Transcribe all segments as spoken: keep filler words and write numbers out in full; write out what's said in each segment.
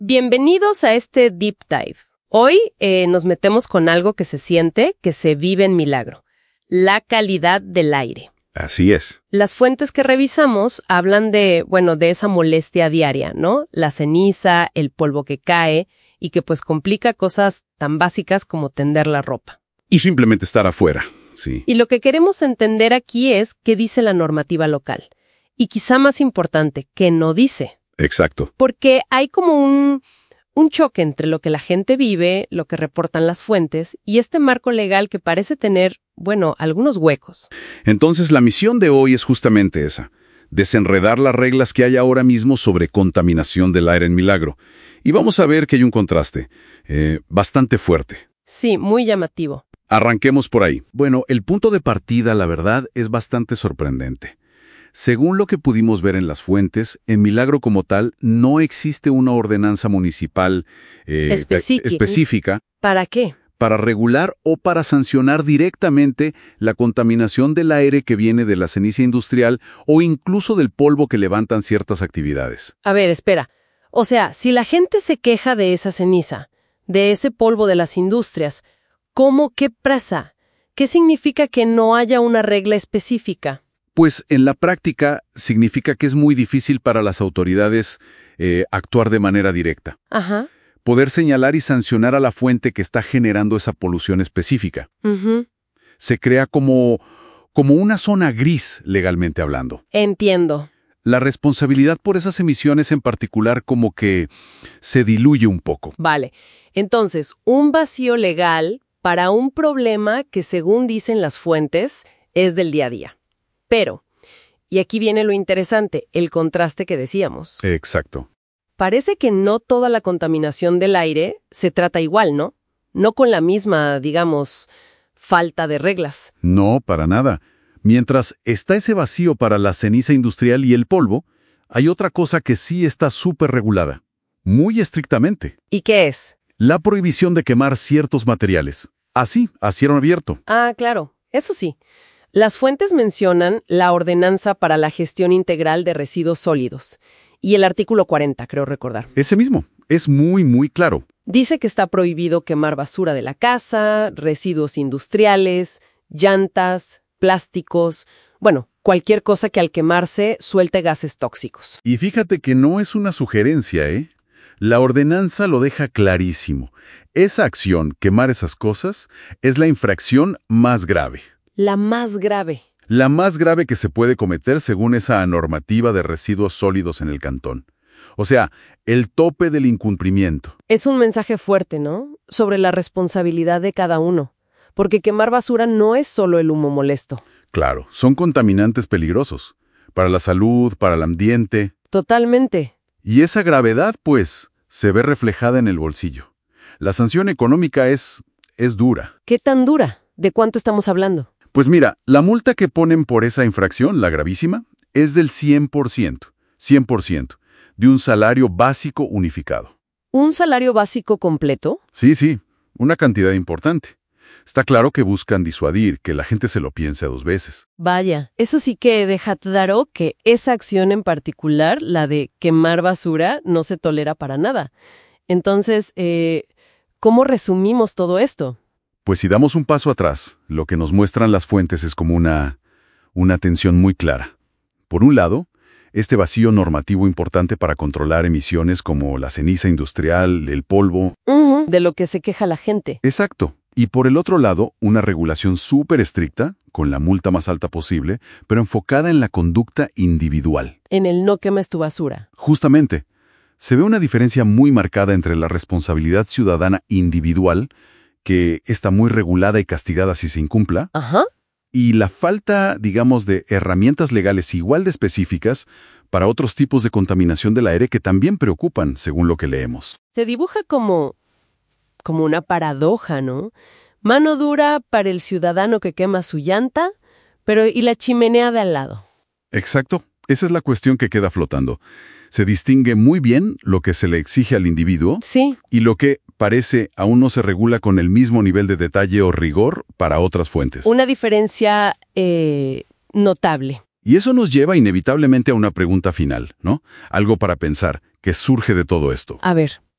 Bienvenidos a este Deep Dive. Hoy eh, nos metemos con algo que se siente, que se vive en Milagro: la calidad del aire. Así es. Las fuentes que revisamos hablan de, bueno, de esa molestia diaria, ¿no? La ceniza, el polvo que cae y que pues complica cosas tan básicas como tender la ropa. Y simplemente estar afuera, sí. Y lo que queremos entender aquí es qué dice la normativa local. Y quizá más importante, qué no dice. Exacto. Porque hay como un, un choque entre lo que la gente vive, lo que reportan las fuentes, y este marco legal que parece tener, bueno, algunos huecos. Entonces, la misión de hoy es justamente esa: desenredar las reglas que hay ahora mismo sobre contaminación del aire en Milagro. Y vamos a ver que hay un contraste eh, bastante fuerte. Sí, muy llamativo. Arranquemos por ahí. Bueno, el punto de partida, la verdad, es bastante sorprendente. Según lo que pudimos ver en las fuentes, en Milagro como tal no existe una ordenanza municipal eh, Específica. específica ¿Para qué? para regular o para sancionar directamente la contaminación del aire que viene de la ceniza industrial o incluso del polvo que levantan ciertas actividades. A ver, espera. O sea, si la gente se queja de esa ceniza, de ese polvo de las industrias, ¿cómo qué pasa? ¿Qué significa que no haya una regla específica? Pues en la práctica significa que es muy difícil para las autoridades eh, actuar de manera directa. Ajá. Poder señalar y sancionar a la fuente que está generando esa polución específica. Uh-huh. Se crea como, como una zona gris, legalmente hablando. Entiendo. La responsabilidad por esas emisiones en particular como que se diluye un poco. Vale. Entonces, un vacío legal para un problema que, según dicen las fuentes, es del día a día. Pero, y aquí viene lo interesante, el contraste que decíamos. Exacto. Parece que no toda la contaminación del aire se trata igual, ¿no? No con la misma, digamos, falta de reglas. No, para nada. Mientras está ese vacío para la ceniza industrial y el polvo, hay otra cosa que sí está súper regulada, muy estrictamente. ¿Y qué es? La prohibición de quemar ciertos materiales. Así, a cielo abierto. Ah, claro, eso sí. Las fuentes mencionan la Ordenanza para la Gestión Integral de Residuos Sólidos y el artículo cuarenta, creo recordar. Ese mismo. Es muy, muy claro. Dice que está prohibido quemar basura de la casa, residuos industriales, llantas, plásticos, bueno, cualquier cosa que al quemarse suelte gases tóxicos. Y fíjate que no es una sugerencia, ¿eh? La ordenanza lo deja clarísimo. Esa acción, quemar esas cosas, es la infracción más grave. La más grave. La más grave que se puede cometer según esa normativa de residuos sólidos en el cantón. O sea, el tope del incumplimiento. Es un mensaje fuerte, ¿no? Sobre la responsabilidad de cada uno. Porque quemar basura no es solo el humo molesto. Claro, son contaminantes peligrosos. Para la salud, para el ambiente. Totalmente. Y esa gravedad, pues, se ve reflejada en el bolsillo. La sanción económica es, es dura. ¿Qué tan dura? ¿De cuánto estamos hablando? Pues mira, la multa que ponen por esa infracción, la gravísima, es del cien por ciento, cien por ciento, de un salario básico unificado. ¿Un salario básico completo? Sí, sí, una cantidad importante. Está claro que buscan disuadir, que la gente se lo piense dos veces. Vaya, eso sí que deja claro que esa acción en particular, la de quemar basura, no se tolera para nada. Entonces, eh, ¿cómo resumimos todo esto? Pues si damos un paso atrás, lo que nos muestran las fuentes es como una, una tensión muy clara. Por un lado, este vacío normativo importante para controlar emisiones como la ceniza industrial, el polvo. Uh-huh. De lo que se queja la gente. Exacto. Y por el otro lado, una regulación súper estricta, con la multa más alta posible, pero enfocada en la conducta individual. En el no quemes tu basura. Justamente, se ve una diferencia muy marcada entre la responsabilidad ciudadana individual, que está muy regulada y castigada si se incumpla, Ajá. y la falta, digamos, de herramientas legales igual de específicas para otros tipos de contaminación del aire que también preocupan, según lo que leemos. Se dibuja como, como una paradoja, ¿no? Mano dura para el ciudadano que quema su llanta, pero ¿y la chimenea de al lado? Exacto. Esa es la cuestión que queda flotando. Se distingue muy bien lo que se le exige al individuo Sí. y lo que parece aún no se regula con el mismo nivel de detalle o rigor para otras fuentes. Una diferencia eh, notable. Y eso nos lleva inevitablemente a una pregunta final, ¿no? Algo para pensar, que surge de todo esto. A ver.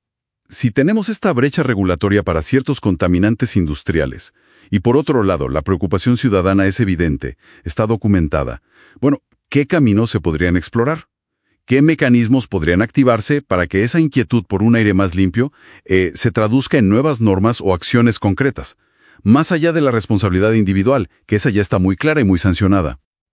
si tenemos esta brecha regulatoria para ciertos contaminantes industriales, y por otro lado, la preocupación ciudadana es evidente, está documentada, bueno, ¿qué caminos se podrían explorar? ¿Qué mecanismos podrían activarse para que esa inquietud por un aire más limpio eh, se traduzca en nuevas normas o acciones concretas? Más allá de la responsabilidad individual, que esa ya está muy clara y muy sancionada.